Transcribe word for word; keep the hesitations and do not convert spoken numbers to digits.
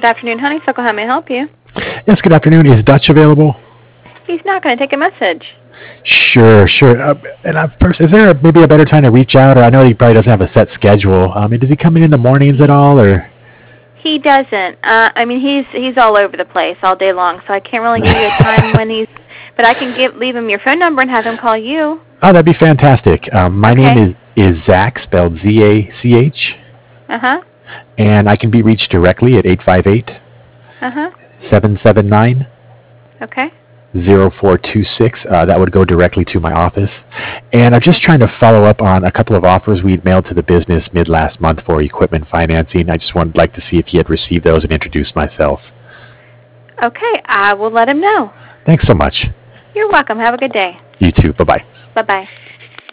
Good afternoon, Honeysuckle. How may I help you? Yes, good afternoon. Is Dutch available? He's not going to take a message. Sure, sure. Uh, and uh, first, is there maybe a better time to reach out? Or I know he probably doesn't have a set schedule. I mean, does he come in in the mornings at all, or? He doesn't. Uh, I mean, he's he's all over the place all day long, so I can't really give you a time when he's. But I can give leave him your phone number and have him call you. Oh, that'd be fantastic. Um, my Okay. name is is Zach, spelled Z A C H, Uh huh. and I can be reached directly at eight five eight, Uh huh. seven seven nine, Okay. zero four two six. Uh, that would go directly to my office. And I'm just trying to follow up on a couple of offers we'd mailed to the business mid last month for equipment financing. I just wanted like to see if he had received those and introduce myself. Okay. I will let him know. Thanks so much. You're welcome. Have a good day. You too. Bye-bye. Bye bye.